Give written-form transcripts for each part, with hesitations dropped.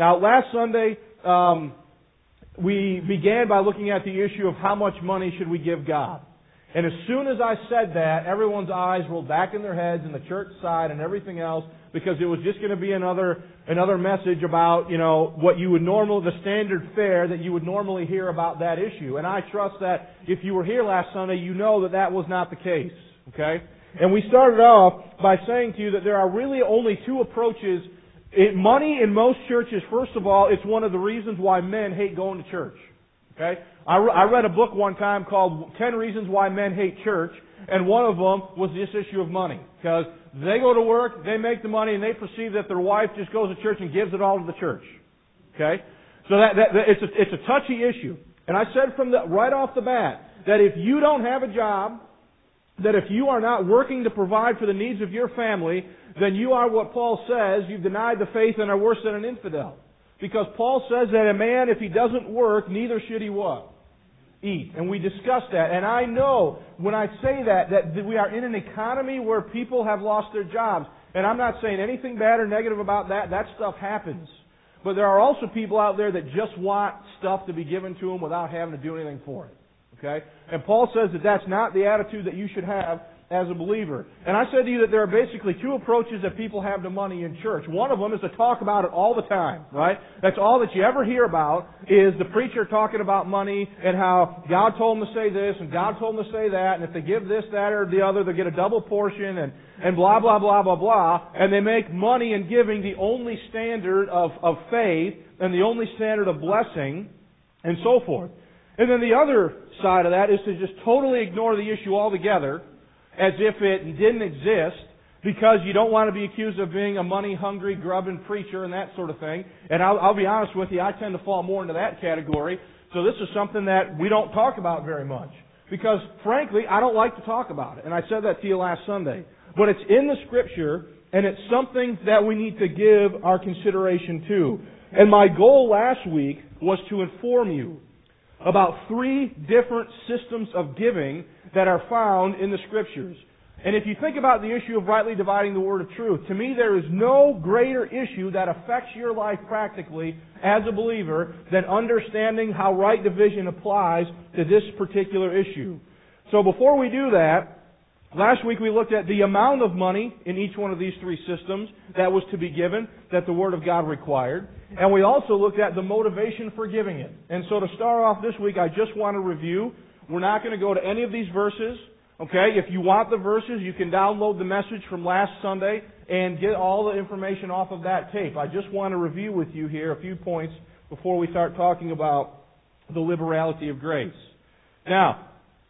Now, last Sunday, we began by looking at the issue of how much money should we give God. And as soon as I said that, everyone's eyes rolled back in their heads and the church side and everything else, because it was just going to be another message about, what you would the standard fare that you would normally hear about that issue. And I trust that if you were here last Sunday, you know that that was not the case. Okay? And we started off by saying to you that there are really only two approaches. Money in most churches, first of all, it's one of the reasons why men hate going to church. Okay? I read a book one time called 10 Reasons Why Men Hate Church, and one of them was this issue of money. Because they go to work, they make the money, and they perceive that their wife just goes to church and gives it all to the church. Okay? So it's a touchy issue. And I said right off the bat that if you don't have a job, that if you are not working to provide for the needs of your family, then you are what Paul says, you've denied the faith and are worse than an infidel. Because Paul says that a man, if he doesn't work, neither should he what? Eat. And we discussed that. And I know when I say that we are in an economy where people have lost their jobs. And I'm not saying anything bad or negative about that. That stuff happens. But there are also people out there that just want stuff to be given to them without having to do anything for it. Okay? And Paul says that that's not the attitude that you should have as a believer. And I said to you that there are basically two approaches that people have to money in church. One of them is to talk about it all the time, right? That's all that you ever hear about is the preacher talking about money and how God told him to say this and God told him to say that, and if they give this, that, or the other, they'll get a double portion and blah, blah, blah, blah, blah. And they make money and giving the only standard of faith and the only standard of blessing and so forth. And then the other side of that is to just totally ignore the issue altogether, as if it didn't exist, because you don't want to be accused of being a money-hungry, grubbing preacher and that sort of thing. And I'll be honest with you, I tend to fall more into that category. So this is something that we don't talk about very much. Because, frankly, I don't like to talk about it. And I said that to you last Sunday. But it's in the Scripture, and it's something that we need to give our consideration to. And my goal last week was to inform you about 3 different systems of giving that are found in the Scriptures. And if you think about the issue of rightly dividing the word of truth, to me there is no greater issue that affects your life practically as a believer than understanding how right division applies to this particular issue. So before we do that, last week we looked at the amount of money in each one of these 3 systems that was to be given, that the Word of God required. And we also looked at the motivation for giving it. And so to start off this week, I just want to review. We're not going to go to any of these verses. Okay? If you want the verses, you can download the message from last Sunday and get all the information off of that tape. I just want to review with you here a few points before we start talking about the liberality of grace. Now,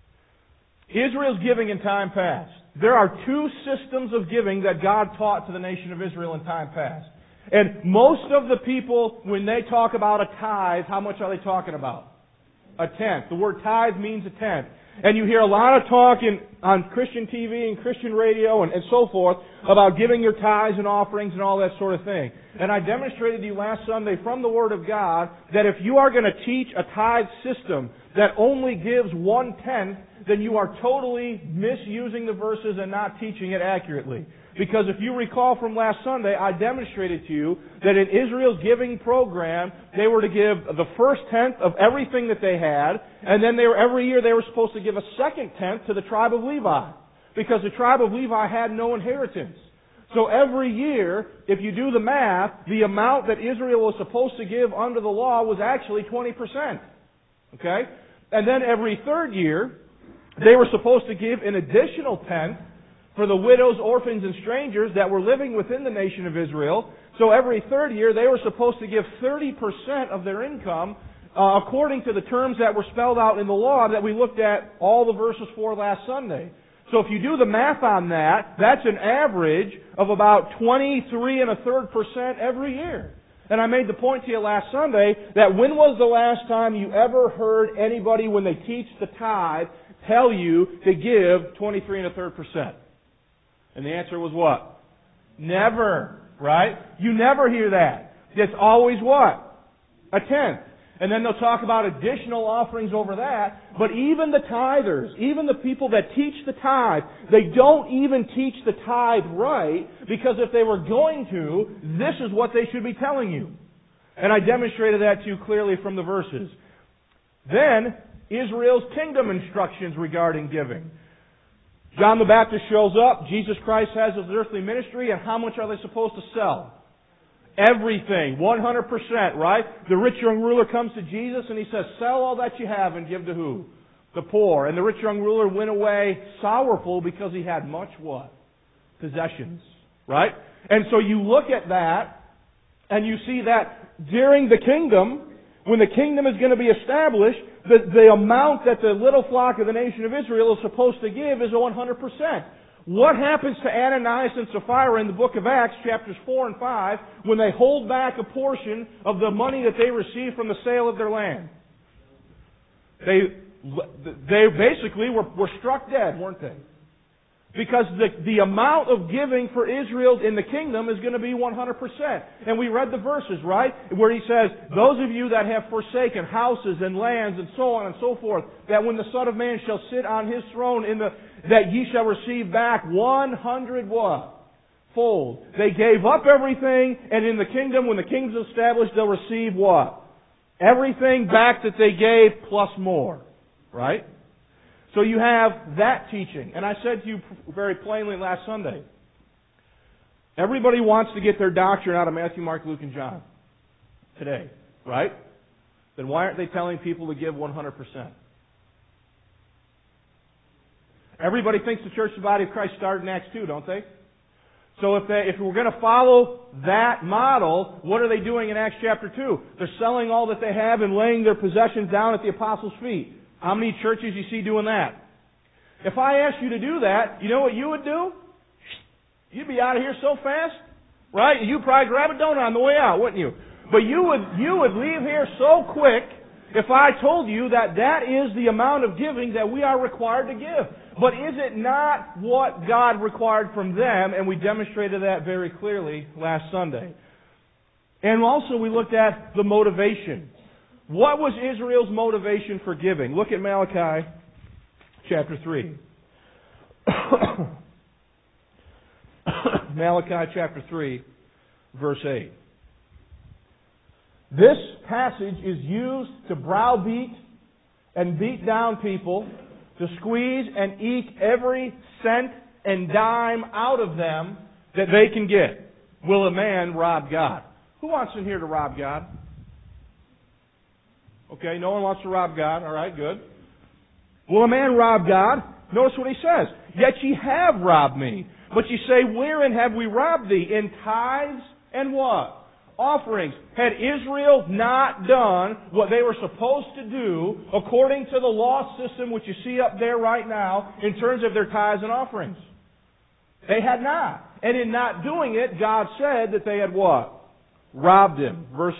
Israel's giving in time past. There are 2 systems of giving that God taught to the nation of Israel in time past. And most of the people, when they talk about a tithe, how much are they talking about? A tenth. The word tithe means a tenth. And you hear a lot of talk on Christian TV and Christian radio and so forth about giving your tithes and offerings and all that sort of thing. And I demonstrated to you last Sunday from the Word of God that if you are going to teach a tithe system that only gives 1/10, then you are totally misusing the verses and not teaching it accurately. Because if you recall from last Sunday, I demonstrated to you that in Israel's giving program, they were to give the first tenth of everything that they had, and then every year they were supposed to give a second tenth to the tribe of Levi, because the tribe of Levi had no inheritance. So every year, if you do the math, the amount that Israel was supposed to give under the law was actually 20%. Okay? And then every third year, they were supposed to give an additional tenth for the widows, orphans, and strangers that were living within the nation of Israel. So every third year, they were supposed to give 30% of their income according to the terms that were spelled out in the law that we looked at all the verses for last Sunday. So if you do the math on that, that's an average of about 23.33% every year. And I made the point to you last Sunday that when was the last time you ever heard anybody, when they teach the tithe, tell you to give 23.33%? And the answer was what? Never, right? You never hear that. It's always what? A tenth. And then they'll talk about additional offerings over that. But even the tithers, even the people that teach the tithe, they don't even teach the tithe right, because if they were going to, this is what they should be telling you. And I demonstrated that to you clearly from the verses. Then, Israel's kingdom instructions regarding giving. John the Baptist shows up. Jesus Christ has his earthly ministry. And how much are they supposed to sell? Everything. 100%, right? The rich young ruler comes to Jesus and he says, sell all that you have and give to who? The poor. And the rich young ruler went away sorrowful because he had much what? Possessions. Right? And so you look at that and you see that during the kingdom, when the kingdom is going to be established, the amount that the little flock of the nation of Israel is supposed to give is 100%. What happens to Ananias and Sapphira in the book of Acts, chapters 4 and 5, when they hold back a portion of the money that they received from the sale of their land? They basically were struck dead, weren't they? Because the amount of giving for Israel in the kingdom is going to be 100%. And we read the verses, right? Where he says, those of you that have forsaken houses and lands and so on and so forth, that when the Son of Man shall sit on his throne, that ye shall receive back 100 what? Fold. They gave up everything, and in the kingdom, when the kingdom's established, they'll receive what? Everything back that they gave plus more. Right? So you have that teaching. And I said to you very plainly last Sunday, everybody wants to get their doctrine out of Matthew, Mark, Luke, and John today. Right? Then why aren't they telling people to give 100%? Everybody thinks the church of the body of Christ started in Acts 2, don't they? So if we're going to follow that model, what are they doing in Acts chapter 2? They're selling all that they have and laying their possessions down at the apostles' feet. How many churches you see doing that? If I asked you to do that, you know what you would do? You'd be out of here so fast, right? You'd probably grab a donut on the way out, wouldn't you? But you would leave here so quick if I told you that that is the amount of giving that we are required to give. But is it not what God required from them? And we demonstrated that very clearly last Sunday. And also we looked at the motivation. What was Israel's motivation for giving? Look at Malachi chapter 3. Malachi chapter 3, verse 8. This passage is used to browbeat and beat down people, to squeeze and eke every cent and dime out of them that they can get. Will a man rob God? Who wants in here to rob God? Okay, no one wants to rob God. All right, good. Will a man rob God? Notice what he says. Yet ye have robbed me. But ye say, wherein have we robbed thee? In tithes and what? Offerings. Had Israel not done what they were supposed to do according to the law system which you see up there right now in terms of their tithes and offerings? They had not. And in not doing it, God said that they had what? Robbed him. Verse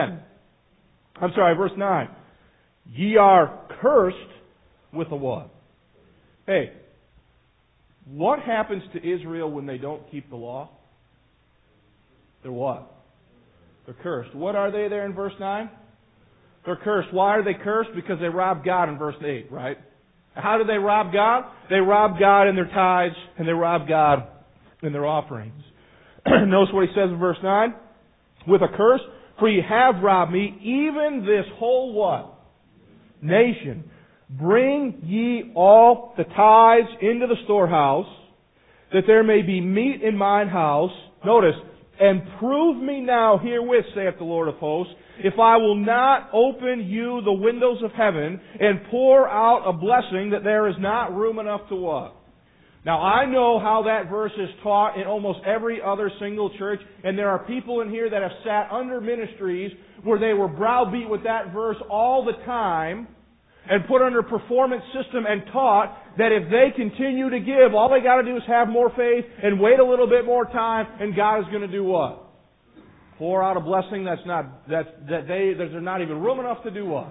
9. Ye are cursed with a what? Hey, what happens to Israel when they don't keep the law? They're what? They're cursed. What are they there in verse 9? They're cursed. Why are they cursed? Because they robbed God in verse 8, right? How do they rob God? They rob God in their tithes and they rob God in their offerings. Notice what he says in verse 9. With a curse, for ye have robbed me, even this whole what? Nation. Bring ye all the tithes into the storehouse, that there may be meat in mine house. Notice, and prove me now herewith, saith the Lord of hosts, if I will not open you the windows of heaven and pour out a blessing that there is not room enough to what? Now I know how that verse is taught in almost every other single church, and there are people in here that have sat under ministries where they were browbeat with that verse all the time and put under performance system and taught that if they continue to give, all they got to do is have more faith and wait a little bit more time, and God is going to do what? Pour out a blessing there's not even room enough to do what?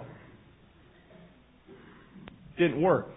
Didn't work.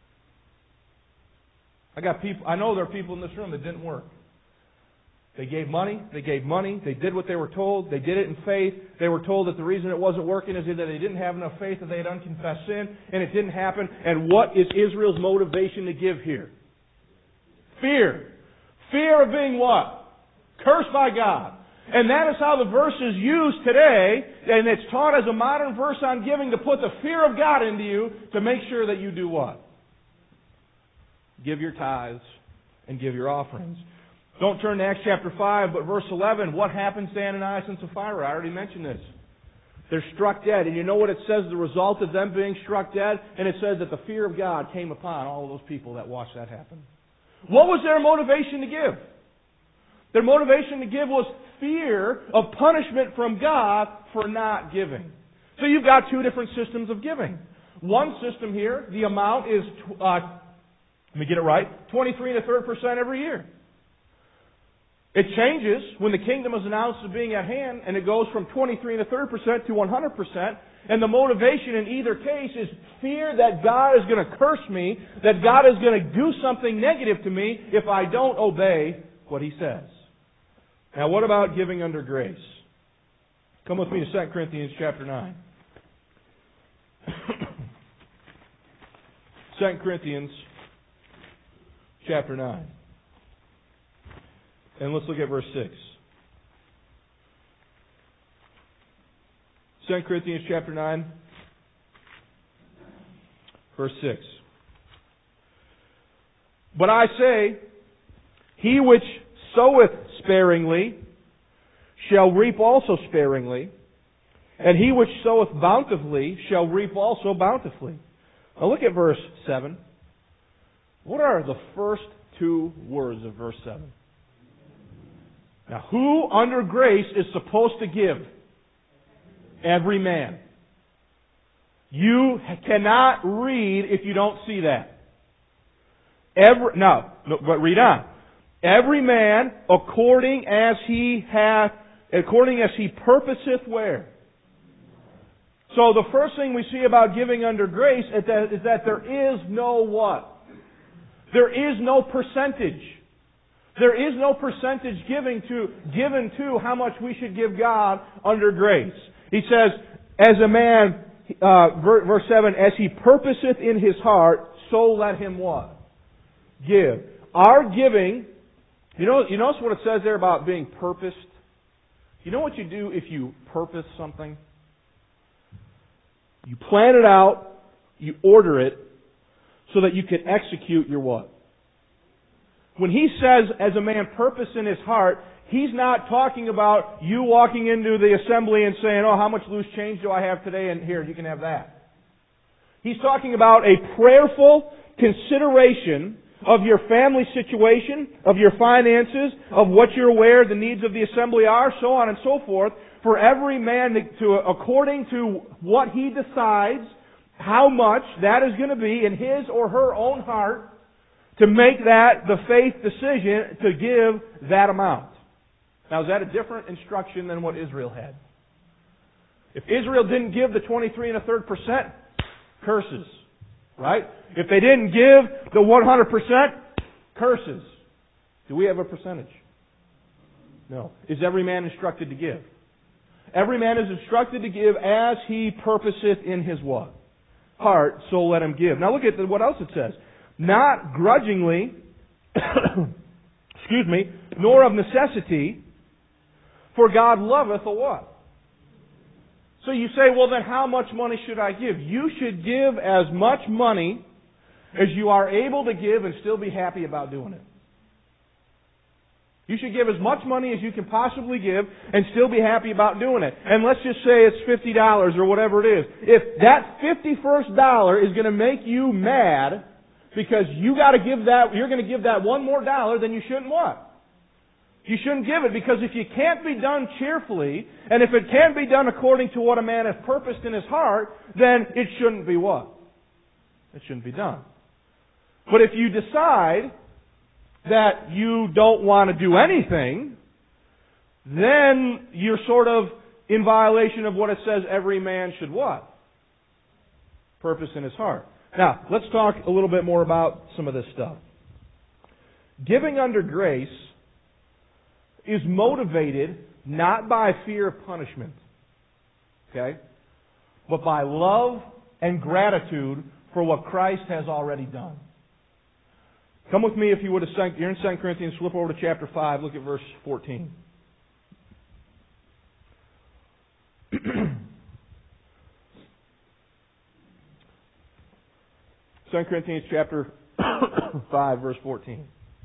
I know there are people in this room that didn't work. They gave money, they did what they were told, they did it in faith. They were told that the reason it wasn't working is that they didn't have enough faith, that they had unconfessed sin, and it didn't happen. And what is Israel's motivation to give here? Fear. Fear of being what? Cursed by God. And that is how the verse is used today, and it's taught as a modern verse on giving to put the fear of God into you to make sure that you do what? Give your tithes and give your offerings. Don't turn to Acts chapter 5, but verse 11. What happens to Ananias and Sapphira? I already mentioned this. They're struck dead. And you know what it says, the result of them being struck dead? And it says that the fear of God came upon all of those people that watched that happen. What was their motivation to give? Their motivation to give was fear of punishment from God for not giving. So you've got two different systems of giving. One system here, the amount is, let me get it right, 23 1/3% every year. It changes when the kingdom is announced as being at hand, and it goes from 23 1/3% to 100%. And the motivation in either case is fear that God is going to curse me, that God is going to do something negative to me if I don't obey what He says. Now, what about giving under grace? Come with me to 2 Corinthians chapter 9. 2 Corinthians chapter 9. And let's look at verse 6. 2 Corinthians chapter 9, verse 6. But I say, he which soweth sparingly shall reap also sparingly, and he which soweth bountifully shall reap also bountifully. Now look at verse 7. What are the first two words of verse 7? Now, who under grace is supposed to give? Every man. You cannot read if you don't see that. But read on. Every man according as he purposeth where? So the first thing we see about giving under grace is that there is no what? There is no percentage. There is no percentage given to how much we should give God under grace. He says, as a man, verse 7, as he purposeth in his heart, so let him what? Give. Our giving, you notice what it says there about being purposed? You know what you do if you purpose something? You plan it out, you order it, so that you can execute your what? When he says, as a man purpose in his heart, he's not talking about you walking into the assembly and saying, oh, how much loose change do I have today? And here, you can have that. He's talking about a prayerful consideration of your family situation, of your finances, of what you're aware the needs of the assembly are, so on and so forth, for every man to according to what he decides, how much that is going to be in his or her own heart, to make that the faith decision to give that amount. Now, is that a different instruction than what Israel had? If Israel didn't give the 23 1/3%, curses. Right? If they didn't give the 100%, curses. Do we have a percentage? No. Is every man instructed to give? Every man is instructed to give as he purposeth in his what? Heart, so let him give. Now look at what else it says. Not grudgingly, nor of necessity, for God loveth a what? So you say, well then how much money should I give? You should give as much money as you are able to give and still be happy about doing it. You should give as much money as you can possibly give and still be happy about doing it. And let's just say it's $50 or whatever it is. If that $51st is going to make you mad because you're going to give that one more dollar, then you shouldn't what? You shouldn't give it, because if you can't be done cheerfully, and if it can't be done according to what a man has purposed in his heart, then it shouldn't be what? It shouldn't be done. But if you decide that you don't want to do anything, then you're sort of in violation of what it says every man should what? Purpose in his heart. Now, let's talk a little bit more about some of this stuff. Giving under grace is motivated not by fear of punishment, okay, but by love and gratitude for what Christ has already done. Come with me, if you would, you're in 2 Corinthians, flip over to chapter 5, look at verse 14. 2 Corinthians chapter 5, verse 14.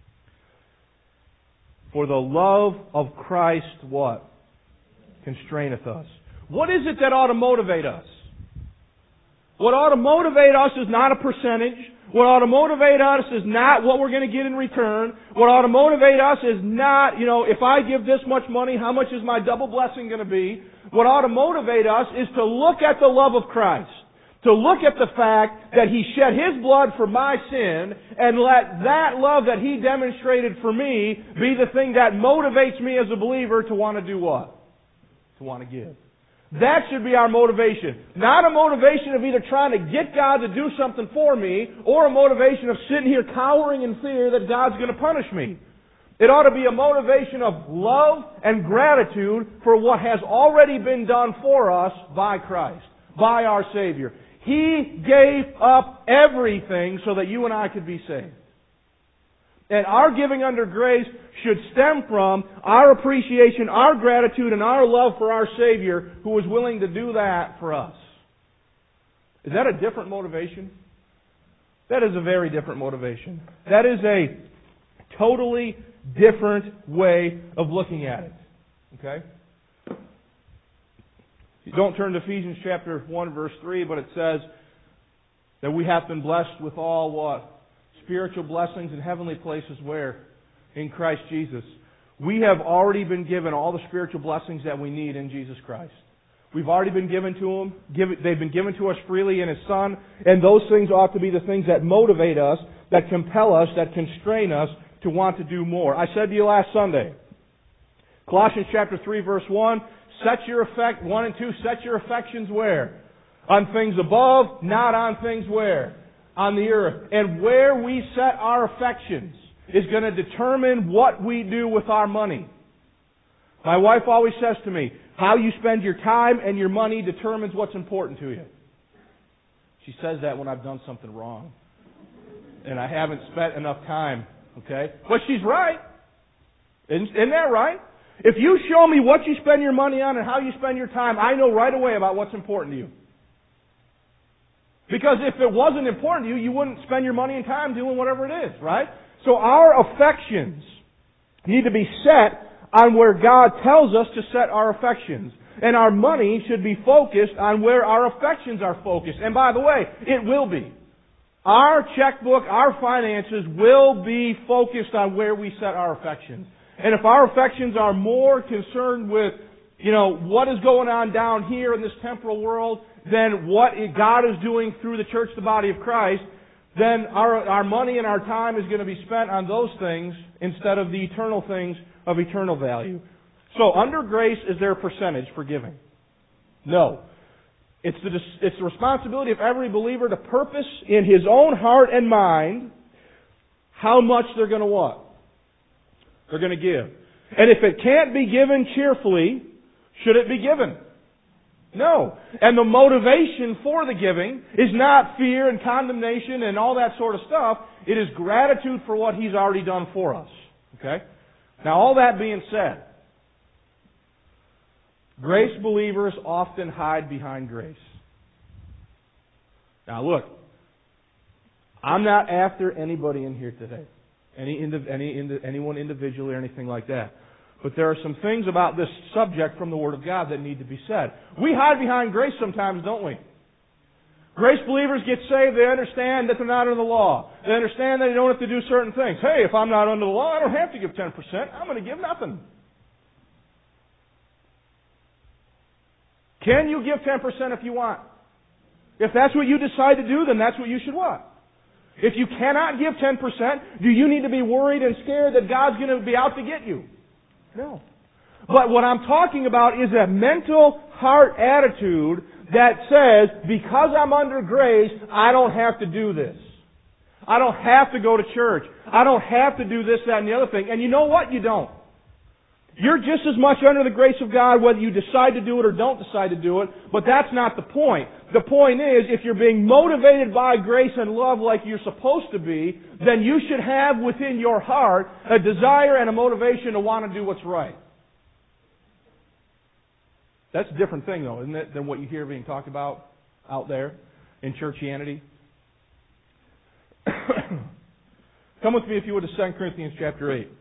For the love of Christ, what? Constraineth us. What is it that ought to motivate us? What ought to motivate us is not a percentage. What ought to motivate us is not what we're going to get in return. What ought to motivate us is not, if I give this much money, how much is my double blessing going to be? What ought to motivate us is to look at the love of Christ. To look at the fact that He shed His blood for my sin, and let that love that He demonstrated for me be the thing that motivates me as a believer to want to do what? To want to give. That should be our motivation. Not a motivation of either trying to get God to do something for me, or a motivation of sitting here cowering in fear that God's going to punish me. It ought to be a motivation of love and gratitude for what has already been done for us by Christ, by our Savior. He gave up everything so that you and I could be saved. And our giving under grace should stem from our appreciation, our gratitude, and our love for our Savior who was willing to do that for us. Is that a different motivation? That is a very different motivation. That is a totally different way of looking at it. Okay? You don't turn to Ephesians chapter 1 verse 3, but it says that we have been blessed with all what? Spiritual blessings in heavenly places where? In Christ Jesus. We have already been given all the spiritual blessings that we need in Jesus Christ. We've already been given to Him. They've been given to us freely in His Son. And those things ought to be the things that motivate us, that compel us, that constrain us to want to do more. I said to you last Sunday, Colossians chapter 3 verse 1, 1 and 2, set your affections where? On things above, not on things where? On the earth. And where we set our affections is going to determine what we do with our money. My wife always says to me, how you spend your time and your money determines what's important to you. She says that when I've done something wrong. And I haven't spent enough time. Okay? But she's right. Isn't that right? If you show me what you spend your money on and how you spend your time, I know right away about what's important to you. Because if it wasn't important to you, you wouldn't spend your money and time doing whatever it is, right? So our affections need to be set on where God tells us to set our affections. And our money should be focused on where our affections are focused. And by the way, it will be. Our checkbook, our finances will be focused on where we set our affections. And if our affections are more concerned with, what is going on down here in this temporal world than what God is doing through the church, the body of Christ, then our money and our time is going to be spent on those things instead of the eternal things of eternal value. So, under grace, is there a percentage for giving? No. It's the responsibility of every believer to purpose in his own heart and mind how much they're going to what? They're going to give. And if it can't be given cheerfully, should it be given? No. And the motivation for the giving is not fear and condemnation and all that sort of stuff. It is gratitude for what He's already done for us. Okay? Now, all that being said, grace believers often hide behind grace. Now, look, I'm not after anybody in here today, anyone individually or anything like that. But there are some things about this subject from the Word of God that need to be said. We hide behind grace sometimes, don't we? Grace believers get saved, they understand that they're not under the law. They understand that they don't have to do certain things. Hey, if I'm not under the law, I don't have to give 10%. I'm going to give nothing. Can you give 10% if you want? If that's what you decide to do, then that's what you should what? If you cannot give 10%, do you need to be worried and scared that God's going to be out to get you? No. But what I'm talking about is a mental heart attitude that says, because I'm under grace, I don't have to do this. I don't have to go to church. I don't have to do this, that, and the other thing. And you know what? You don't. You're just as much under the grace of God whether you decide to do it or don't decide to do it, but that's not the point. The point is, if you're being motivated by grace and love like you're supposed to be, then you should have within your heart a desire and a motivation to want to do what's right. That's a different thing, though, isn't it, than what you hear being talked about out there in churchianity? Come with me, if you would, to 2 Corinthians chapter 8.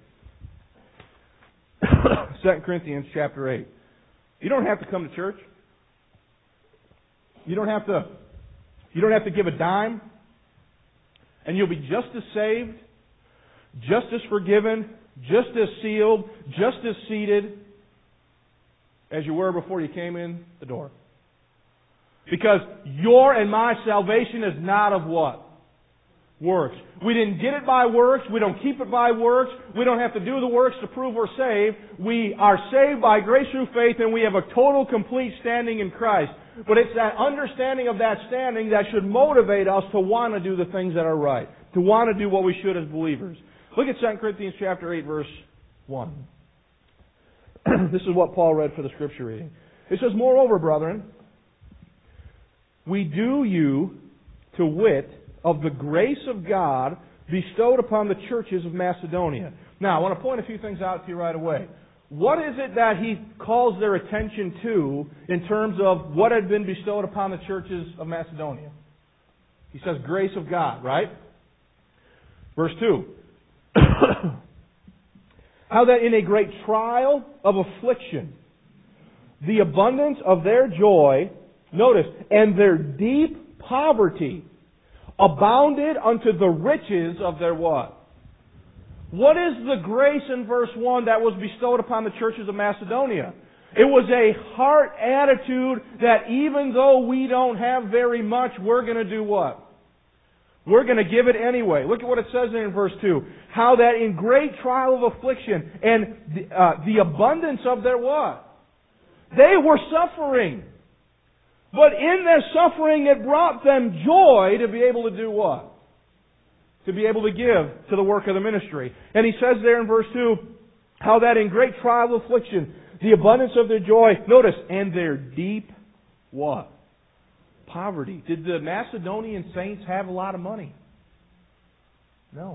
2 Corinthians chapter 8. You don't have to come to church. You don't have to give a dime. And you'll be just as saved, just as forgiven, just as sealed, just as seated as you were before you came in the door. Because your and my salvation is not of what? Works. We didn't get it by works. We don't keep it by works. We don't have to do the works to prove we're saved. We are saved by grace through faith, and we have a total, complete standing in Christ. But it's that understanding of that standing that should motivate us to want to do the things that are right, to want to do what we should as believers. Look at 2 Corinthians chapter 8, verse 1. This is what Paul read for the scripture reading. It says, "Moreover, brethren, we do you to wit of the grace of God bestowed upon the churches of Macedonia." Now, I want to point a few things out to you right away. What is it that he calls their attention to in terms of what had been bestowed upon the churches of Macedonia? He says, grace of God, right? Verse 2. "How that in a great trial of affliction, the abundance of their joy," notice, "and their deep poverty abounded unto the riches of their" what? What is the grace in verse 1 that was bestowed upon the churches of Macedonia? It was a heart attitude that even though we don't have very much, we're going to do what? We're going to give it anyway. Look at what it says there in verse 2. "How that in great trial of affliction and the abundance of their" what? They were suffering. But in their suffering, it brought them joy to be able to do what? To be able to give to the work of the ministry. And he says there in verse 2, "How that in great trial of affliction, the abundance of their joy," notice, "and their deep" what? Poverty. Did the Macedonian saints have a lot of money? No.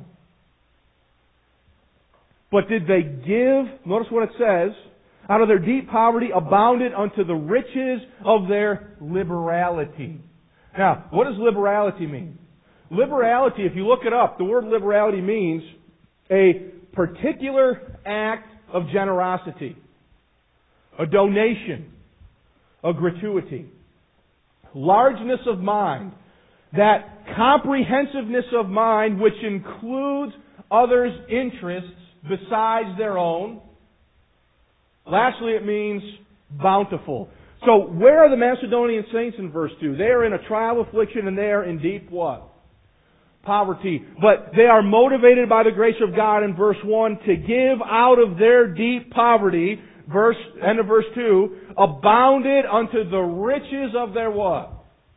But did they give? Notice what it says. "Out of their deep poverty abounded unto the riches of their liberality." Now, what does liberality mean? Liberality, if you look it up, the word liberality means a particular act of generosity, a donation, a gratuity, largeness of mind, that comprehensiveness of mind which includes others' interests besides their own. Lastly, it means bountiful. So, where are the Macedonian saints in verse 2? They are in a trial affliction and they are in deep what? Poverty. But they are motivated by the grace of God in verse 1 to give out of their deep poverty, end of verse 2, abounded unto the riches of their what?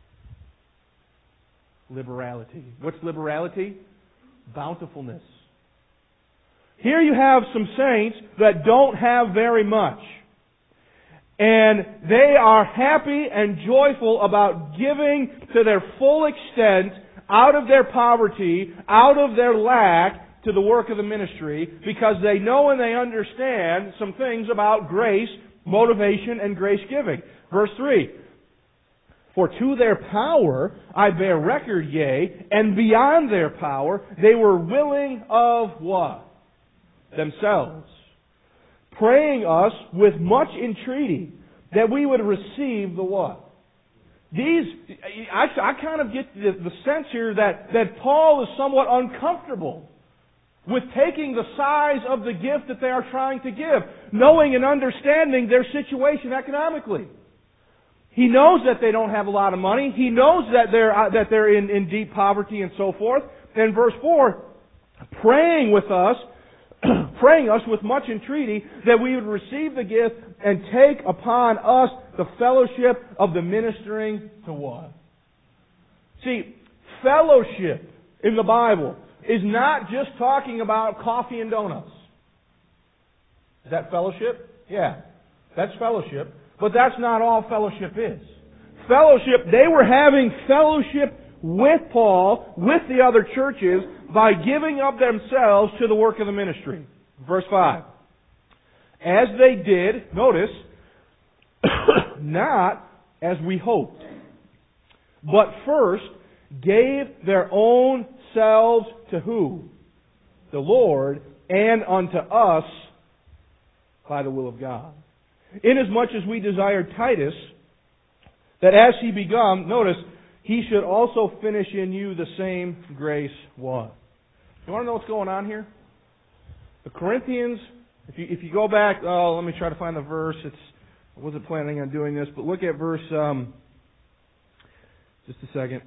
Liberality. What's liberality? Bountifulness. Here you have some saints that don't have very much. And they are happy and joyful about giving to their full extent out of their poverty, out of their lack, to the work of the ministry, because they know and they understand some things about grace, motivation, and grace giving. Verse 3. "For to their power I bear record, yea, and beyond their power they were willing of" what? "Themselves, praying us with much entreaty that we would receive" the what? I kind of get the sense here that Paul is somewhat uncomfortable with taking the size of the gift that they are trying to give, knowing and understanding their situation economically. He knows that they don't have a lot of money. He knows that they're in deep poverty and so forth. And verse 4, praying us with much entreaty that we would receive the gift and take upon us the fellowship of the ministering to what? See, fellowship in the Bible is not just talking about coffee and donuts. Is that fellowship? Yeah, that's fellowship. But that's not all fellowship is. Fellowship, they were having fellowship with Paul, with the other churches, by giving up themselves to the work of the ministry. Verse 5. "As they did," notice, "not as we hoped, but first gave their own yourselves to who? The Lord, and unto us by the will of God. Inasmuch as we desire Titus, that as he begun, notice, he should also finish in you the same grace what? You want to know what's going on here? The Corinthians, if you go back, let me try to find the verse. I wasn't planning on doing this, but look at verse, just a second.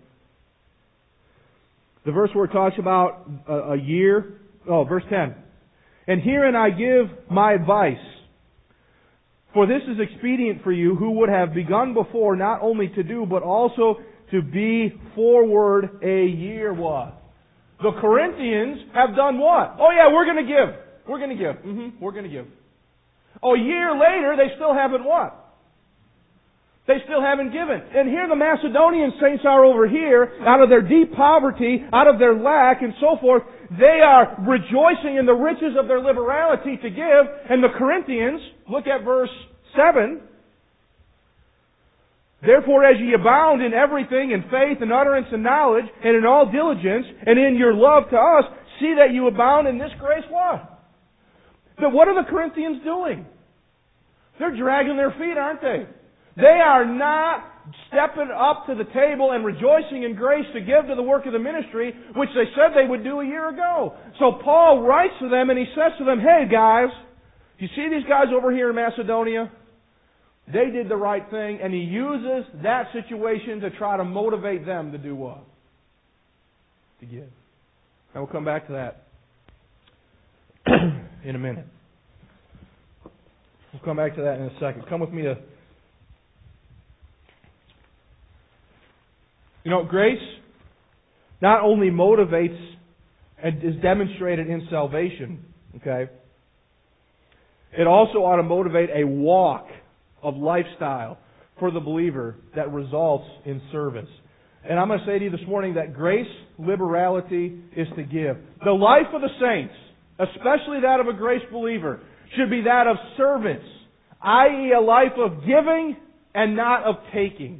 The verse where it talks about a year. Oh, verse 10. And herein I give my advice. For this is expedient for you, who would have begun before not only to do, but also to be forward a year what? The Corinthians have done what? Oh yeah, we're going to give. We're going to give. We're going to give. A year later, they still haven't what? They still haven't given. And here the Macedonian saints are over here, out of their deep poverty, out of their lack and so forth. They are rejoicing in the riches of their liberality to give. And the Corinthians, look at verse 7. Therefore, as ye abound in everything, in faith and utterance and knowledge, and in all diligence, and in your love to us, see that you abound in this grace what? But what are the Corinthians doing? They're dragging their feet, aren't they? They are not stepping up to the table and rejoicing in grace to give to the work of the ministry, which they said they would do a year ago. So Paul writes to them and he says to them, hey guys, you see these guys over here in Macedonia? They did the right thing, and he uses that situation to try to motivate them to do what? To give. And we'll come back to that in a minute. We'll come back to that in a second. Come with me to... You know, grace not only motivates and is demonstrated in salvation, okay? It also ought to motivate a walk of lifestyle for the believer that results in service. And I'm going to say to you this morning that grace, liberality is to give. The life of the saints, especially that of a grace believer, should be that of servants, i.e. a life of giving and not of taking.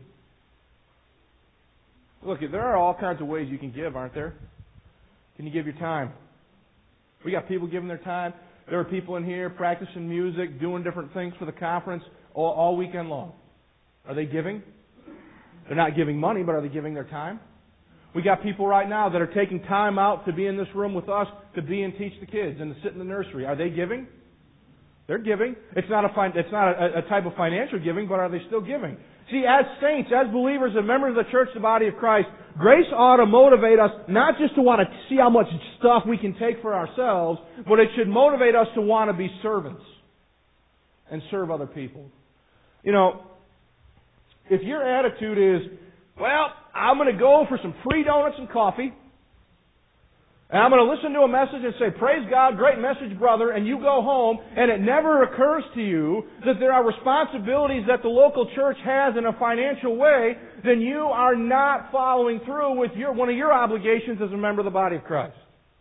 Look, there are all kinds of ways you can give, aren't there? Can you give your time? We got people giving their time. There are people in here practicing music, doing different things for the conference all weekend long. Are they giving? They're not giving money, but are they giving their time? We got people right now that are taking time out to be in this room with us, to be and teach the kids and to sit in the nursery. Are they giving? They're giving. It's not a type of financial giving, but are they still giving? See, as saints, as believers and members of the church, the body of Christ, grace ought to motivate us not just to want to see how much stuff we can take for ourselves, but it should motivate us to want to be servants and serve other people. You know, if your attitude is, well, I'm going to go for some free donuts and coffee, and I'm going to listen to a message and say, praise God, great message, brother, and you go home, and it never occurs to you that there are responsibilities that the local church has in a financial way, then you are not following through with one of your obligations as a member of the body of Christ.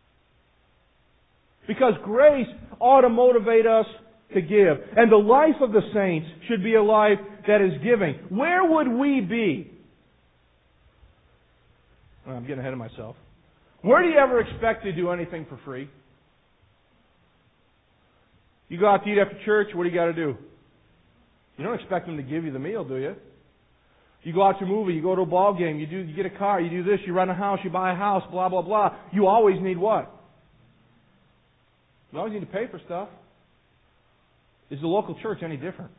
Because grace ought to motivate us to give. And the life of the saints should be a life that is giving. Where would we be? Well, I'm getting ahead of myself. Where do you ever expect to do anything for free? You go out to eat after church, what do you got to do? You don't expect them to give you the meal, do you? You go out to a movie, you go to a ball game, you get a car, you do this, you rent a house, you buy a house, blah, blah, blah. You always need what? You always need to pay for stuff. Is the local church any different?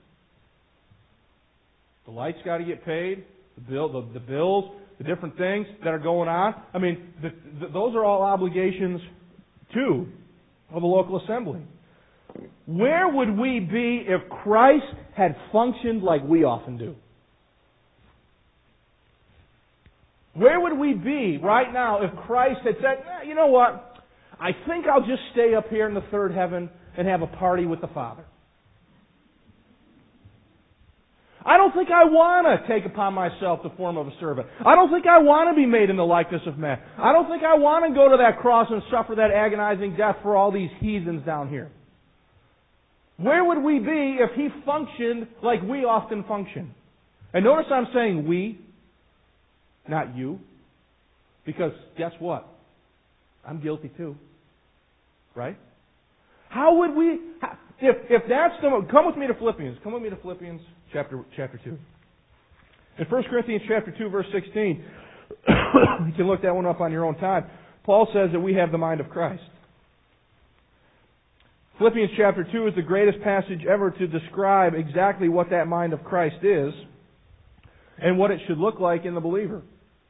The lights got to get paid, the bills, the different things that are going on. I mean, those are all obligations, too, of a local assembly. Where would we be if Christ had functioned like we often do? Where would we be right now if Christ had said, you know what, I think I'll just stay up here in the third heaven and have a party with the Father. I don't think I want to take upon myself the form of a servant. I don't think I want to be made in the likeness of man. I don't think I want to go to that cross and suffer that agonizing death for all these heathens down here. Where would we be if He functioned like we often function? And notice I'm saying we, not you. Because guess what? I'm guilty too. Right? How would we, if that's the, come with me to Philippians. Come with me to Philippians chapter 2. In 1 Corinthians chapter 2, verse 16, you can look that one up on your own time. Paul says that we have the mind of Christ. Philippians chapter 2 is the greatest passage ever to describe exactly what that mind of Christ is and what it should look like in the believer.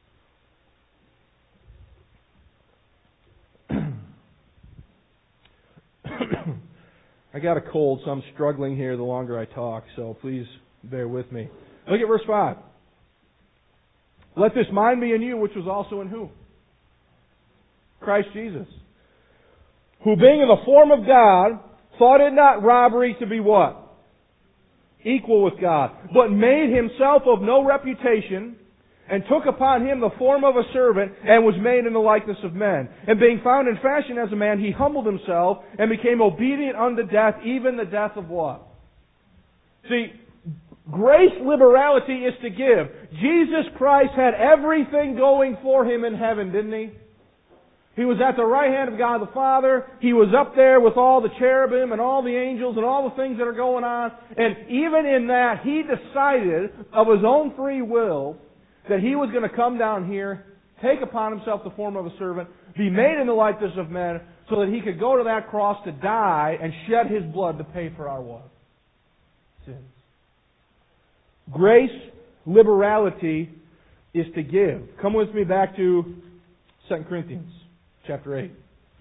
I got a cold, so I'm struggling here the longer I talk, so please bear with me. Look at verse 5. Let this mind be in you, which was also in who? Christ Jesus. Who being in the form of God, thought it not robbery to be what? Equal with God. But made himself of no reputation, and took upon him the form of a servant, and was made in the likeness of men. And being found in fashion as a man, he humbled himself, and became obedient unto death, even the death of what? See, grace liberality is to give. Jesus Christ had everything going for him in heaven, didn't he? He was at the right hand of God the Father. He was up there with all the cherubim and all the angels and all the things that are going on. And even in that, he decided of his own free will that he was going to come down here, take upon himself the form of a servant, be made in the likeness of men, so that he could go to that cross to die and shed his blood to pay for our what? Sins. Grace, liberality is to give. Come with me back to 2 Corinthians chapter 8.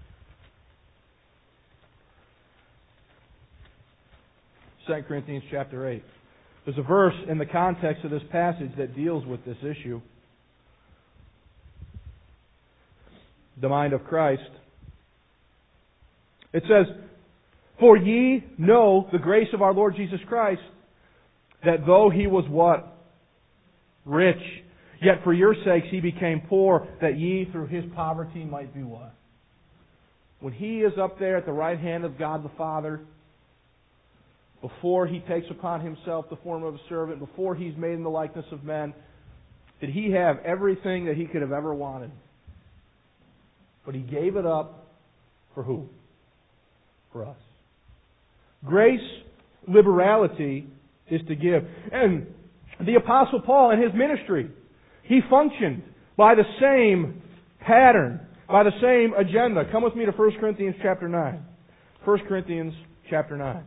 2 Corinthians chapter 8. There's a verse in the context of this passage that deals with this issue. The mind of Christ. It says, For ye know the grace of our Lord Jesus Christ, that though He was what? Rich. Yet for your sakes He became poor, that ye through His poverty might be what? When He is up there at the right hand of God the Father, before He takes upon Himself the form of a servant, before He's made in the likeness of men, did He have everything that He could have ever wanted? But He gave it up for who? For us. Grace, liberality is to give. And the Apostle Paul in his ministry, he functioned by the same pattern, by the same agenda. Come with me to 1 Corinthians chapter 9. 1 Corinthians chapter 9.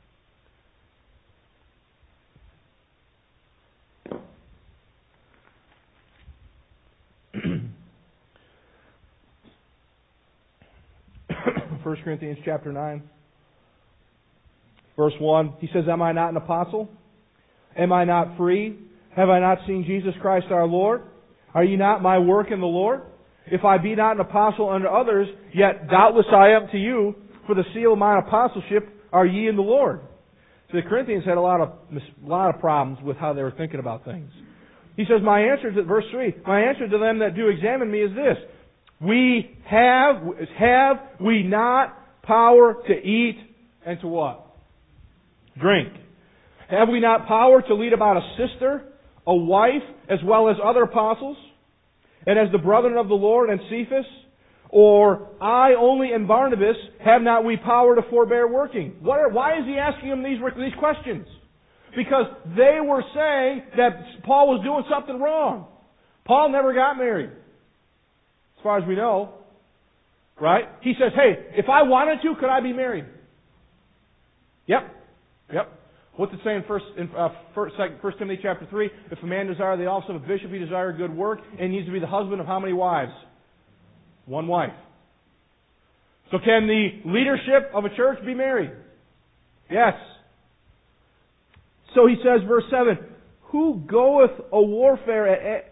First Corinthians chapter 9, verse 1. He says, Am I not an apostle? Am I not free? Have I not seen Jesus Christ our Lord? Are ye not my work in the Lord? If I be not an apostle unto others, yet doubtless I am to you, for the seal of my apostleship are ye in the Lord. So the Corinthians had a lot of problems with how they were thinking about things. He says, verse 3, my answer to them that do examine me is this: We have we not power to eat and to what? Drink. Have we not power to lead about a sister, a wife, as well as other apostles? And as the brethren of the Lord and Cephas? Or I only and Barnabas, have not we power to forbear working? Why is he asking them these questions? Because they were saying that Paul was doing something wrong. Paul never got married, as far as we know. Right? He says, hey, if I wanted to, could I be married? Yep. What's it say in 1 Timothy chapter 3? If a man desire the office of a bishop, he desire a good work, and needs to be the husband of how many wives? One wife. So can the leadership of a church be married? Yes. So he says, verse 7, Who goeth a warfare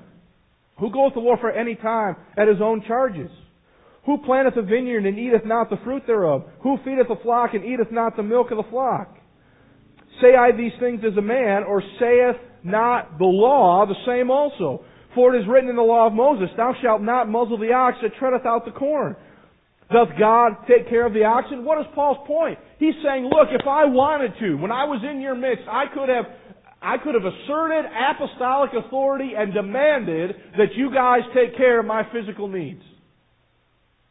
any time at his own charges? Who planteth a vineyard and eateth not the fruit thereof? Who feedeth a flock and eateth not the milk of the flock? Say I these things as a man, or saith not the law the same also? For it is written in the law of Moses, Thou shalt not muzzle the ox that treadeth out the corn. Doth God take care of the oxen? What is Paul's point? He's saying, look, if I wanted to, when I was in your midst, I could have asserted apostolic authority and demanded that you guys take care of my physical needs.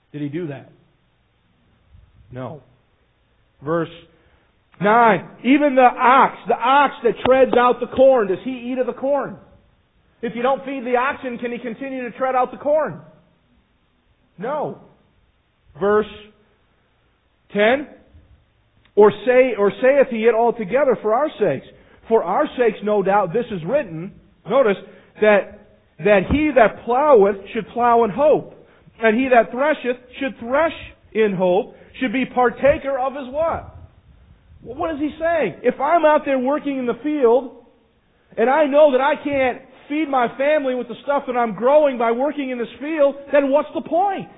Did he do that? No. Verse 9. Even the ox that treads out the corn, does he eat of the corn? If you don't feed the oxen, can he continue to tread out the corn? No. Verse 10. Or saith he it altogether for our sakes? For our sakes, no doubt, this is written. Notice that he that ploweth should plow in hope, and he that thresheth should thresh in hope, should be partaker of his what? Well, what is he saying? If I'm out there working in the field, and I know that I can't feed my family with the stuff that I'm growing by working in this field, then what's the point?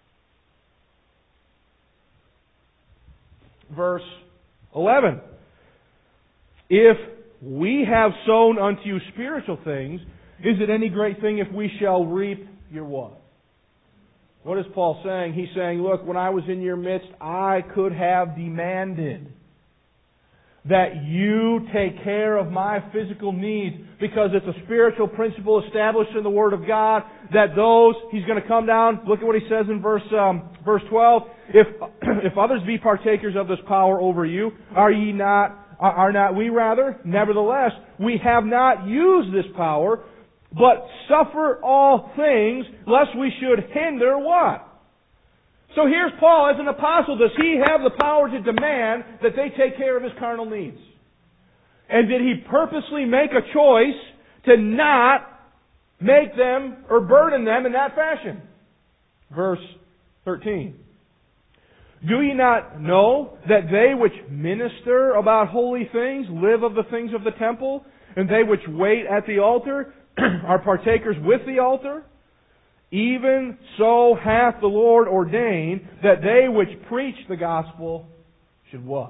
Verse 11. If we have sown unto you spiritual things, is it any great thing if we shall reap your what? What is Paul saying? He's saying, look, when I was in your midst, I could have demanded that you take care of my physical needs, because it's a spiritual principle established in the Word of God that those, he's going to come down, look at what he says in verse 12, if others be partakers of this power over you, are not we rather? Nevertheless, we have not used this power, but suffer all things, lest we should hinder what? So here's Paul as an apostle. Does he have the power to demand that they take care of his carnal needs? And did he purposely make a choice to not make them or burden them in that fashion? Verse 13. Do ye not know that they which minister about holy things live of the things of the temple, and they which wait at the altar are partakers with the altar? Even so hath the Lord ordained that they which preach the gospel should what?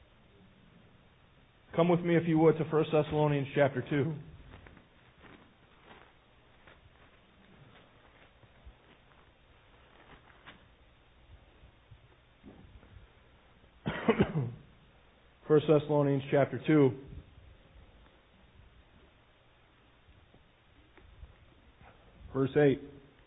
Come with me, if you would, to 1 Thessalonians chapter 2. First Thessalonians chapter 2. Verse 8.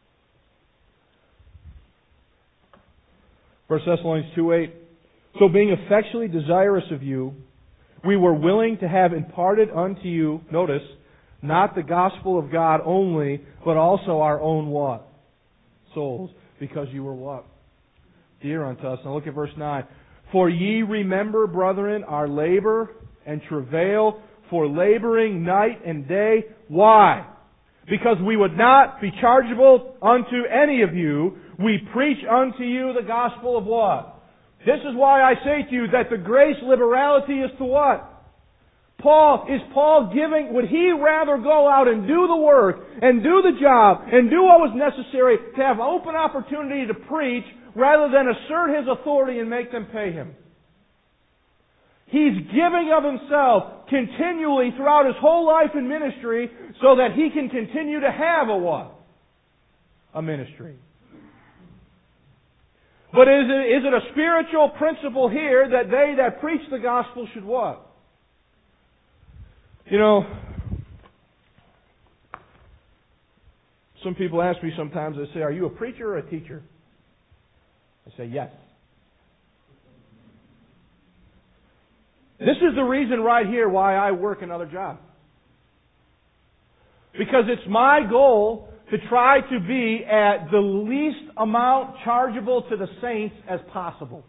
1 Thessalonians 2:8. So being effectually desirous of you, we were willing to have imparted unto you, notice, not the gospel of God only, but also our own what? Souls. Because you were what? Dear unto us. Now look at verse 9. For ye remember, brethren, our labor and travail, for laboring night and day. Why? Because we would not be chargeable unto any of you. We preach unto you the gospel of what? This is why I say to you that the grace liberality is to what? Is Paul giving, would he rather go out and do the work and do the job and do what was necessary to have open opportunity to preach rather than assert his authority and make them pay him? He's giving of himself continually throughout his whole life in ministry so that he can continue to have a what? A ministry. But is it a spiritual principle here that they that preach the gospel should what? You know, some people ask me sometimes, they say, are you a preacher or a teacher? I say, yes. This is the reason right here why I work another job. Because it's my goal to try to be at the least amount chargeable to the saints as possible.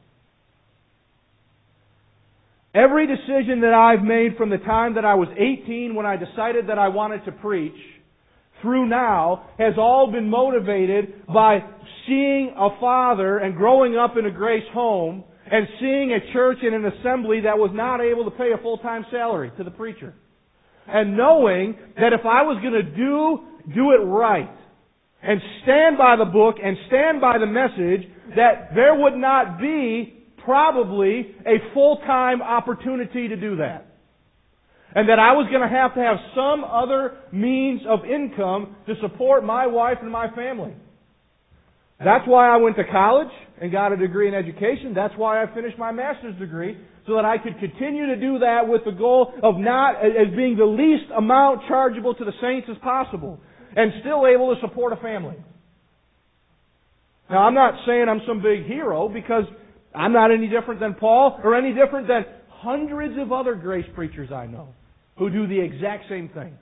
Every decision that I've made from the time that I was 18 when I decided that I wanted to preach through now has all been motivated by seeing a father and growing up in a grace home and seeing a church and an assembly that was not able to pay a full-time salary to the preacher. And knowing that if I was going to do it right and stand by the book and stand by the message, that there would not be probably a full-time opportunity to do that. And that I was going to have some other means of income to support my wife and my family. That's why I went to college and got a degree in education. That's why I finished my master's degree, so that I could continue to do that with the goal of not as being the least amount chargeable to the saints as possible, and still able to support a family. Now, I'm not saying I'm some big hero, because I'm not any different than Paul or any different than hundreds of other grace preachers I know who do the exact same thing.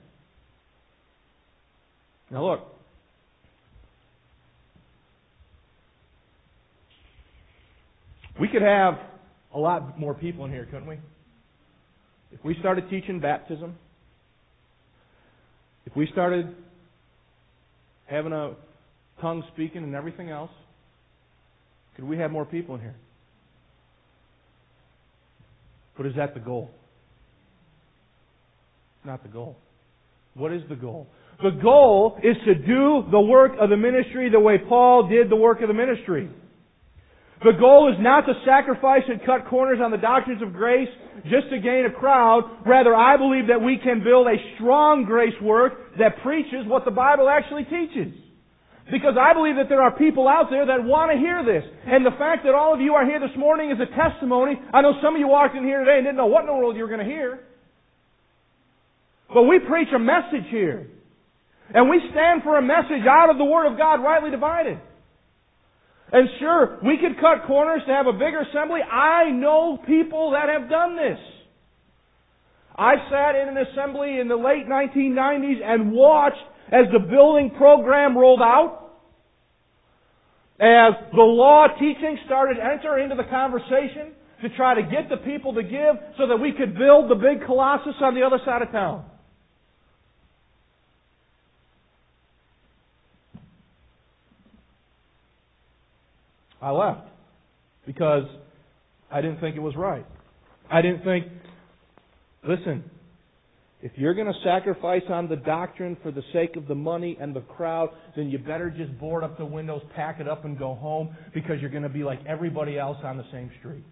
Now look, we could have a lot more people in here, couldn't we? If we started teaching baptism, if we started having a tongue speaking and everything else, could we have more people in here? But is that the goal? Not the goal. What is the goal? The goal is to do the work of the ministry the way Paul did the work of the ministry. The goal is not to sacrifice and cut corners on the doctrines of grace just to gain a crowd. Rather, I believe that we can build a strong grace work that preaches what the Bible actually teaches. Because I believe that there are people out there that want to hear this. And the fact that all of you are here this morning is a testimony. I know some of you walked in here today and didn't know what in the world you were going to hear. But we preach a message here. And we stand for a message out of the Word of God rightly divided. And sure, we could cut corners to have a bigger assembly. I know people that have done this. I sat in an assembly in the late 1990s and watched as the building program rolled out, as the law teaching started to enter into the conversation to try to get the people to give so that we could build the big colossus on the other side of town. I left because I didn't think it was right. I didn't think, listen, if you're going to sacrifice on the doctrine for the sake of the money and the crowd, then you better just board up the windows, pack it up, and go home, because you're going to be like everybody else on the same street.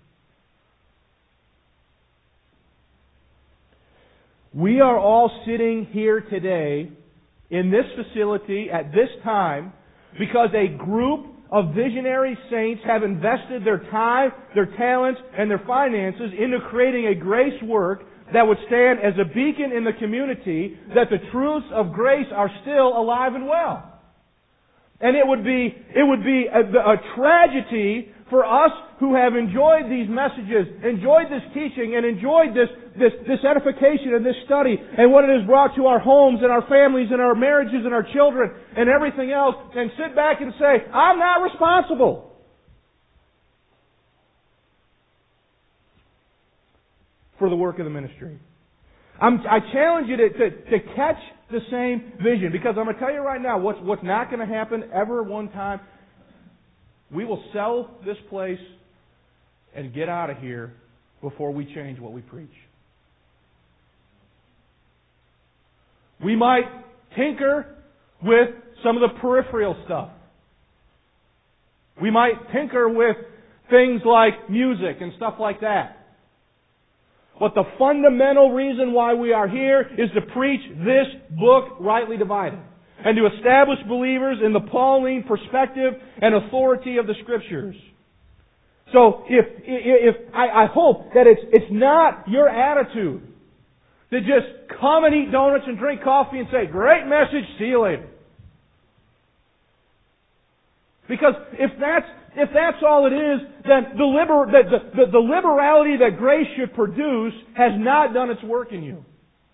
We are all sitting here today in this facility at this time because a group of visionary saints have invested their time, their talents, and their finances into creating a grace work that would stand as a beacon in the community that the truths of grace are still alive and well. And it would be a tragedy for us who have enjoyed these messages, enjoyed this teaching, and enjoyed this edification and this study, and what it has brought to our homes and our families and our marriages and our children and everything else, and sit back and say, I'm not responsible. For the work of the ministry. I challenge you to catch the same vision, because I'm going to tell you right now what's not going to happen ever one time. We will sell this place and get out of here before we change what we preach. We might tinker with some of the peripheral stuff. We might tinker with things like music and stuff like that. But the fundamental reason why we are here is to preach this book rightly divided, and to establish believers in the Pauline perspective and authority of the Scriptures. So I hope that it's not your attitude to just come and eat donuts and drink coffee and say, great message, see you later. Because if that's all it is, then the liberality that grace should produce has not done its work in you.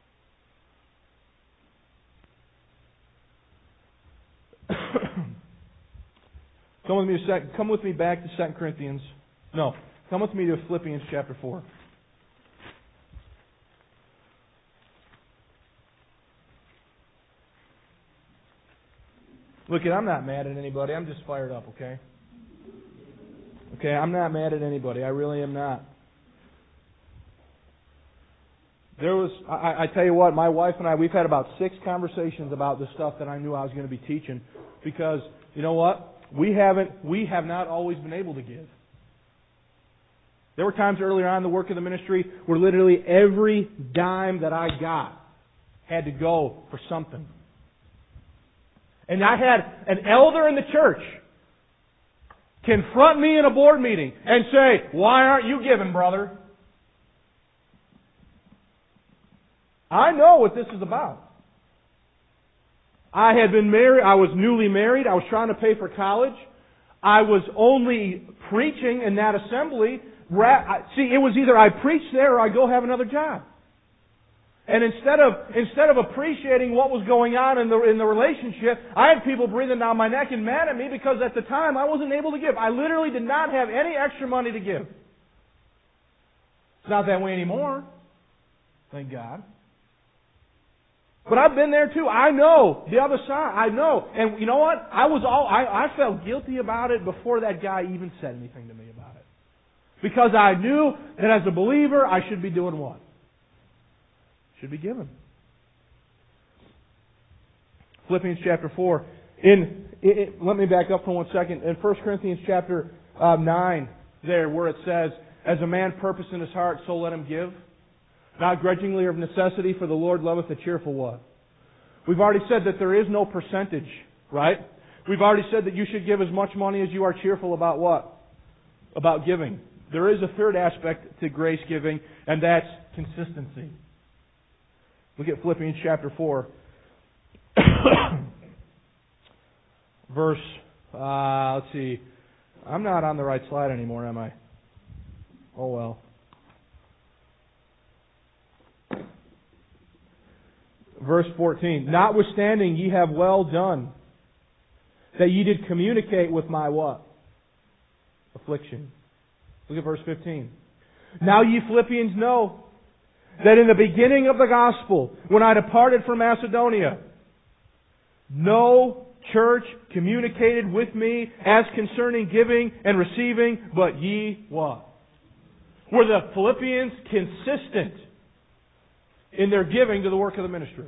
Come with me back to 2 Corinthians. No, come with me to Philippians chapter 4. Look, I'm not mad at anybody. I'm just fired up, okay? Okay, I'm not mad at anybody. I really am not. I tell you what, my wife and I, we've had about 6 conversations about the stuff that I knew I was going to be teaching, because, you know what? We have not always been able to give. There were times earlier on in the work of the ministry where literally every dime that I got had to go for something. And I had an elder in the church confront me in a board meeting and say, why aren't you giving, brother? I know what this is about. I had been married. I was newly married. I was trying to pay for college. I was only preaching in that assembly. See, it was either I preach there or I go have another job. And instead of appreciating what was going on in the relationship, I had people breathing down my neck and mad at me because at the time I wasn't able to give. I literally did not have any extra money to give. It's not that way anymore. Thank God. But I've been there too. I know the other side. I know. And you know what? I felt guilty about it before that guy even said anything to me about it. Because I knew that as a believer, I should be doing what? Should be giving. Philippians chapter 4. Let me back up for 1 second. In 1 Corinthians chapter 9, there where it says, as a man purpose in his heart, so let him give. Not grudgingly or of necessity, for the Lord loveth a cheerful what? We've already said that there is no percentage, right? We've already said that you should give as much money as you are cheerful about what? About giving. There is a third aspect to grace giving, and that's consistency. Look at Philippians chapter 4. Verse, let's see. I'm not on the right slide anymore, am I? Oh well. Verse 14. Notwithstanding, ye have well done, that ye did communicate with my what? Affliction. Look at verse 15. Now ye Philippians know that in the beginning of the gospel, when I departed from Macedonia, no church communicated with me as concerning giving and receiving, but ye what? Were the Philippians consistent in their giving to the work of the ministry?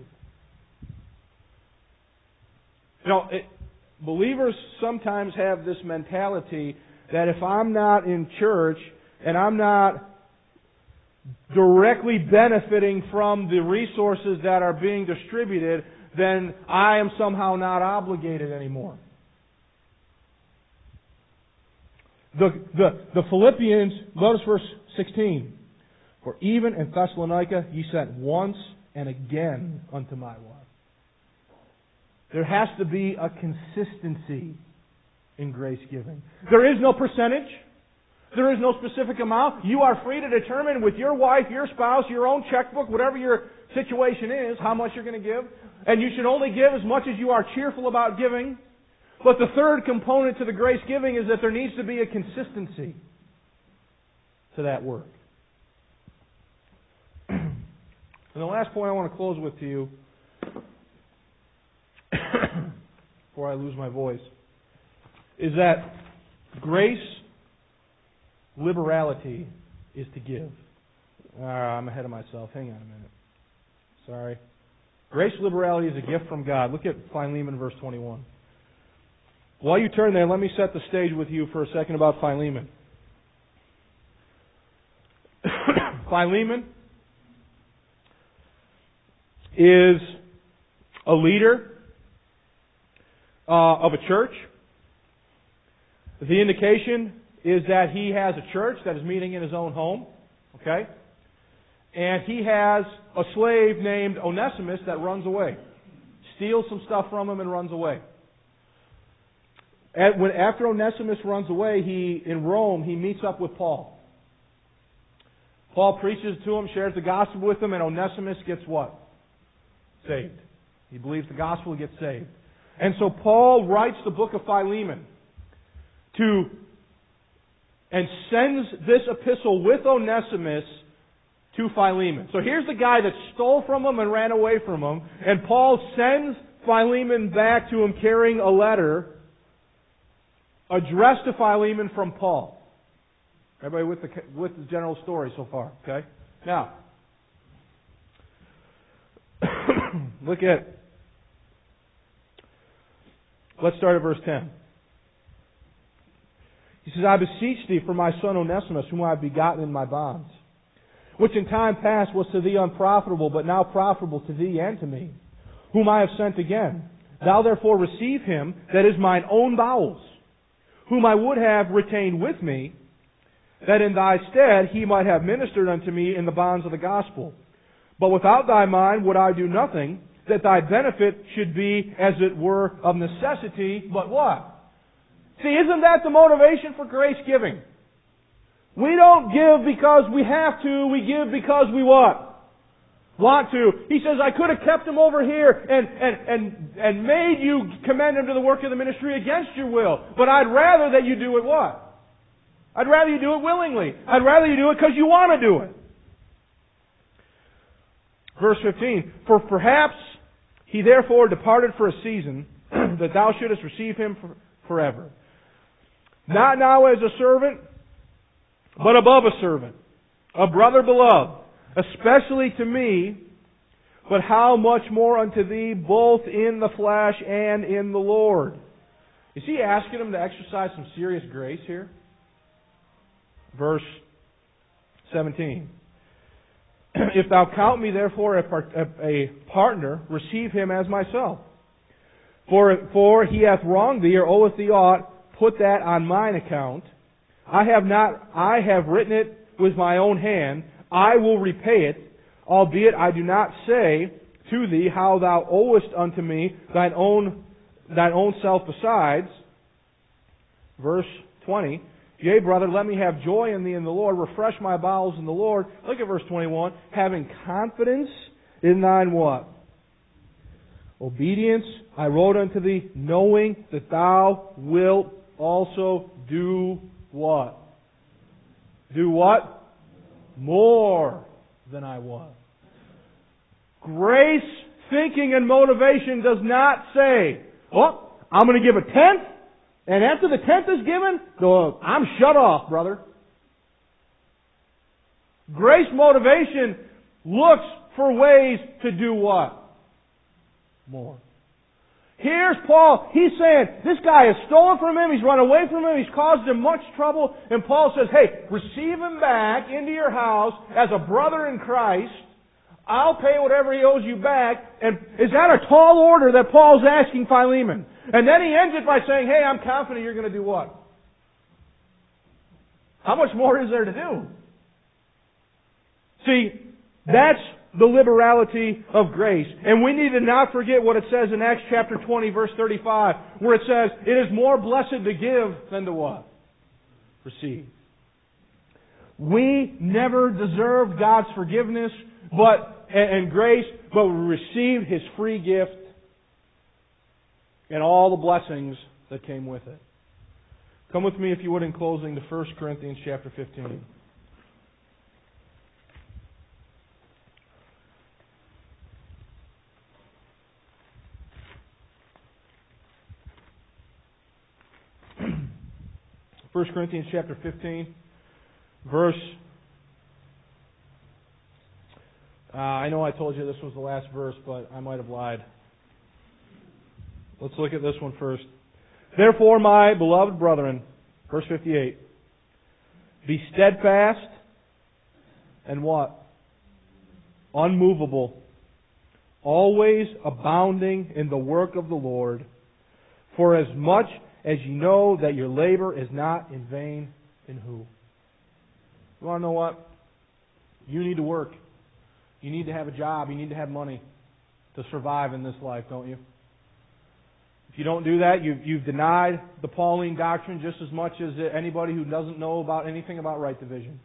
You know, believers sometimes have this mentality that if I'm not in church and I'm not directly benefiting from the resources that are being distributed, then I am somehow not obligated anymore. The Philippians, notice verse 16. For even in Thessalonica ye sent once and again unto my wife. There has to be a consistency in grace giving. There is no percentage. There is no specific amount. You are free to determine with your wife, your spouse, your own checkbook, whatever your situation is, how much you're going to give. And you should only give as much as you are cheerful about giving. But the third component to the grace giving is that there needs to be a consistency to that work. And the last point I want to close with to you, before I lose my voice, is that grace liberality is to give. I'm ahead of myself. Hang on a minute. Sorry. Grace liberality is a gift from God. Look at Philemon verse 21. While you turn there, let me set the stage with you for a second about Philemon. Philemon is a leader of a church. The indication is that he has a church that is meeting in his own home. Okay? And he has a slave named Onesimus that runs away. Steals some stuff from him and runs away. After Onesimus runs away, in Rome, he meets up with Paul. Paul preaches to him, shares the gospel with him, and Onesimus gets what? Saved. He believes the gospel, he gets saved. And so Paul writes the book of Philemon and sends this epistle with Onesimus to Philemon. So here's the guy that stole from him and ran away from him, and Paul sends Philemon back to him carrying a letter addressed to Philemon from Paul. Everybody with the general story so far, okay? Now, let's start at verse 10. He says, I beseech thee for my son Onesimus, whom I have begotten in my bonds, which in time past was to thee unprofitable, but now profitable to thee and to me, whom I have sent again. Thou therefore receive him that is mine own bowels, whom I would have retained with me, that in thy stead he might have ministered unto me in the bonds of the gospel. But without thy mind would I do nothing, that thy benefit should be as it were of necessity, but what? See, isn't that the motivation for grace giving? We don't give because we have to. We give because we what? Want to. He says, I could have kept him over here and made you commend him to the work of the ministry against your will. But I'd rather that you do it what? I'd rather you do it willingly. I'd rather you do it because you want to do it. Verse 15, for perhaps he therefore departed for a season, that thou shouldest receive him forever. Not now as a servant, but above a servant, a brother beloved, especially to me, but how much more unto thee, both in the flesh and in the Lord. Is he asking him to exercise some serious grace here? Verse 17. If thou count me therefore a partner, receive him as myself. For he hath wronged thee, or oweth thee aught, put that on mine account. I have written it with my own hand. I will repay it, albeit I do not say to thee how thou owest unto me thine own self besides. Verse 20. Yea, brother, let me have joy in thee in the Lord. Refresh my bowels in the Lord. Look at verse 21. Having confidence in thine what? Obedience. I wrote unto thee, knowing that thou wilt also do what? Do what? More than I was. Grace, thinking, and motivation does not say, oh, I'm going to give a tenth, and after the tenth is given, I'm shut off, brother. Grace motivation looks for ways to do what? More. Here's Paul. He's saying, this guy has stolen from him, he's run away from him, he's caused him much trouble, and Paul says, hey, receive him back into your house as a brother in Christ. I'll pay whatever he owes you back. And is that a tall order that Paul's asking Philemon? And then he ends it by saying, hey, I'm confident you're going to do what? How much more is there to do? See, that's the liberality of grace. And we need to not forget what it says in Acts chapter 20, verse 35, where it says, it is more blessed to give than to what? Receive. We never deserved God's forgiveness and grace, but we received His free gift and all the blessings that came with it. Come with me, if you would, in closing, to 1 Corinthians chapter 15. First Corinthians chapter 15, verse... I know I told you this was the last verse, but I might have lied. Let's look at this one first. Therefore, my beloved brethren, verse 58, be steadfast and what? Unmovable, always abounding in the work of the Lord, for as much as you know that your labor is not in vain in who? You want to know what? You need to work. You need to have a job. You need to have money to survive in this life, don't you? If you don't do that, you've denied the Pauline doctrine just as much as anybody who doesn't know about anything about right division.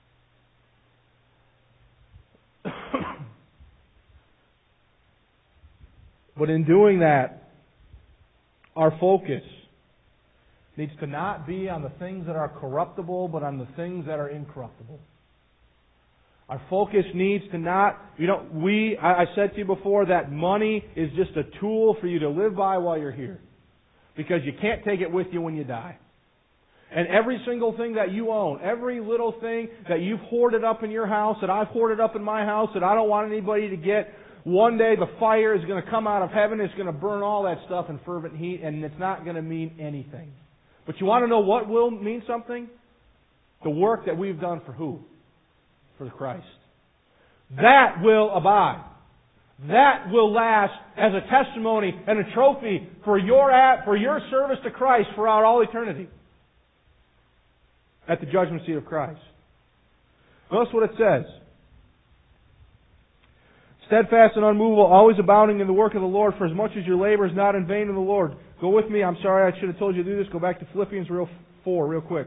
But in doing that, our focus needs to not be on the things that are corruptible, but on the things that are incorruptible. Our focus needs to not, I said to you before that money is just a tool for you to live by while you're here. Because you can't take it with you when you die. And every single thing that you own, every little thing that you've hoarded up in your house, that I've hoarded up in my house, that I don't want anybody to get, one day the fire is going to come out of heaven, it's going to burn all that stuff in fervent heat, and it's not going to mean anything. But you want to know what will mean something? The work that we've done for who? For Christ. That will abide. That will last as a testimony and a trophy for your service to Christ throughout all eternity. At the judgment seat of Christ. Notice what it says. It Steadfast and unmovable, always abounding in the work of the Lord, for as much as your labor is not in vain in the Lord. Go with me. I'm sorry, I should have told you to do this. Go back to Philippians 4 real quick.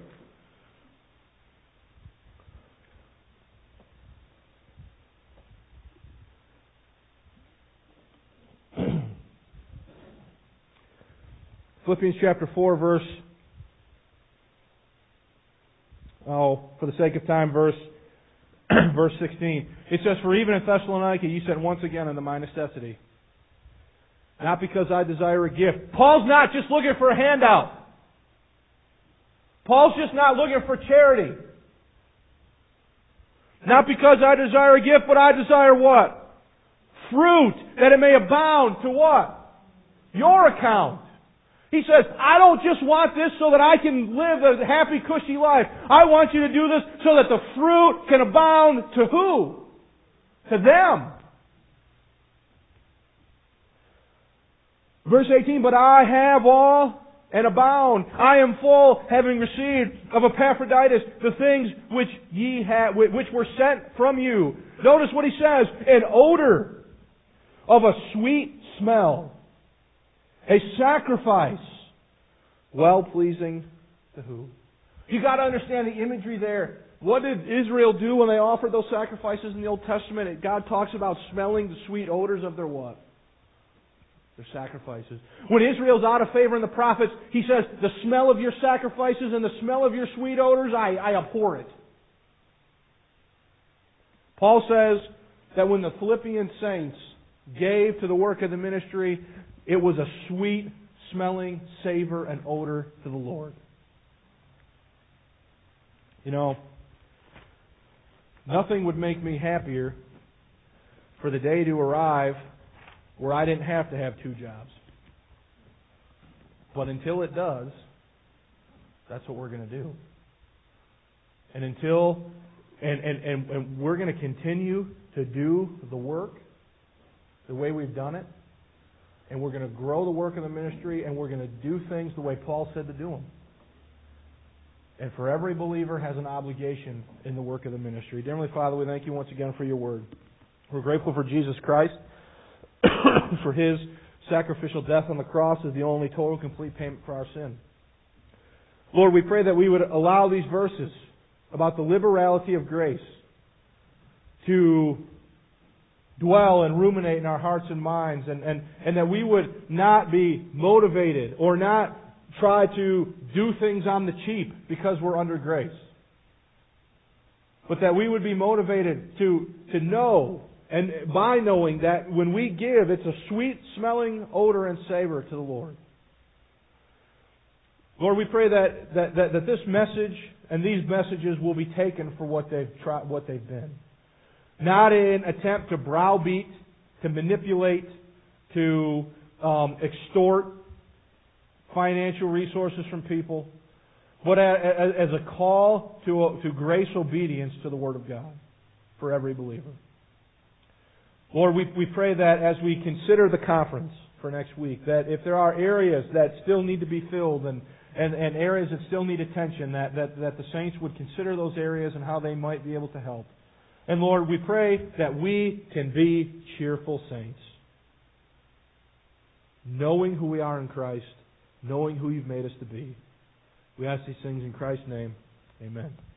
Philippians chapter 4, for the sake of time, verse 16. It says, for even in Thessalonica you sent once again unto my necessity. Not because I desire a gift. Paul's not just looking for a handout. Paul's just not looking for charity. Not because I desire a gift, but I desire what? Fruit, that it may abound to what? Your account. He says, I don't just want this so that I can live a happy, cushy life. I want you to do this so that the fruit can abound to who? To them. Verse 18, but I have all and abound. I am full, having received of Epaphroditus the things which which were sent from you. Notice what he says, an odor of a sweet smell. A sacrifice, well-pleasing to who? You got to understand the imagery there. What did Israel do when they offered those sacrifices in the Old Testament? God talks about smelling the sweet odors of their what? Their sacrifices. When Israel's out of favor in the prophets, he says, the smell of your sacrifices and the smell of your sweet odors, I abhor it. Paul says that when the Philippian saints gave to the work of the ministry, it was a sweet smelling savor and odor to the Lord. You know, nothing would make me happier for the day to arrive where I didn't have to have 2 jobs. But until it does, that's what we're going to do. And and we're going to continue to do the work the way we've done it. And we're going to grow the work of the ministry, and we're going to do things the way Paul said to do them. And for every believer has an obligation in the work of the ministry. Dear Heavenly Father, we thank you once again for your word. We're grateful for Jesus Christ, for His sacrificial death on the cross as the only total, complete payment for our sin. Lord, we pray that we would allow these verses about the liberality of grace to dwell and ruminate in our hearts and minds, and that we would not be motivated or not try to do things on the cheap because we're under grace. But that we would be motivated to know, and by knowing that when we give, it's a sweet smelling odor and savor to the Lord. Lord, we pray that this message and these messages will be taken for what they've been. Not in an attempt to browbeat, to manipulate, to extort financial resources from people, but as a call to grace obedience to the Word of God for every believer. Lord, we pray that as we consider the conference for next week, that if there are areas that still need to be filled and areas that still need attention, that the saints would consider those areas and how they might be able to help. And Lord, we pray that we can be cheerful saints, knowing who we are in Christ, knowing who You've made us to be. We ask these things in Christ's name. Amen.